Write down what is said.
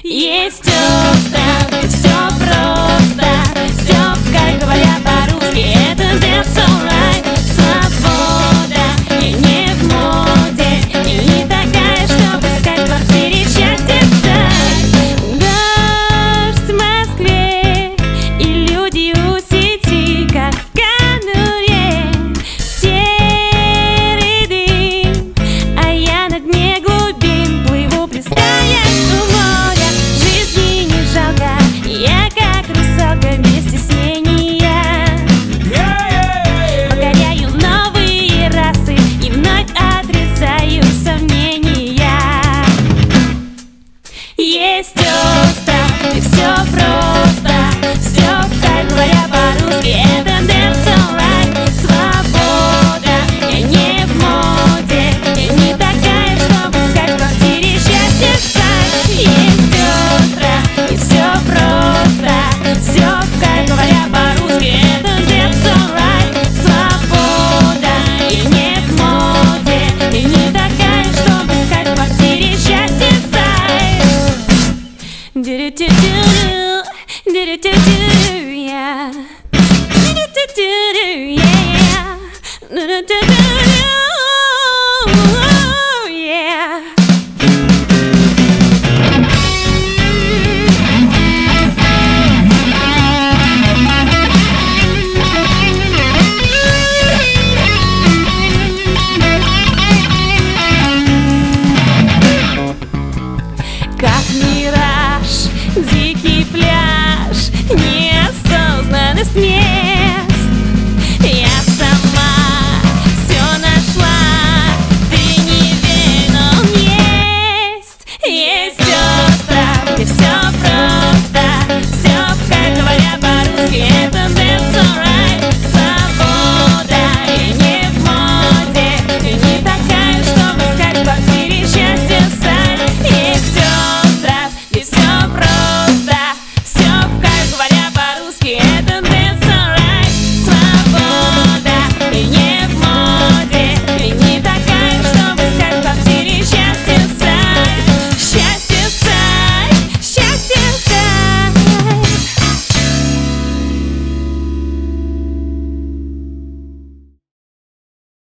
Есть остров, все просто, все, как говорят по-русски, это that's alright. Свобода, и не в моде, и не такая, чтобы искать в квартире счастье. Дождь в Москве, и люди у сети, как в конуре. Серый дым, а я на дне глубин плыву, плескаясь у моря. Жизни не жалко, я как русалка без стеснения. Покоряю новые расы и вновь отрицаю сомнения. Есть остров, и все просто, все, как говорят по-русски, это that's alright. Свобода, я не в моде, я не такая, чтобы искать в квартире счастье. Есть остров, и все просто, все, как говорят по-русски, это that's alright. Свобода, я не в моде, я не такая, чтобы искать в квартире счастье. Do-do-do-do-do, do-do-do-do, yeah. Do-do-do-do-do, yeah. Do-do-do-do-do, yeah. Как мираж, дикий пляж, неосознанность мне.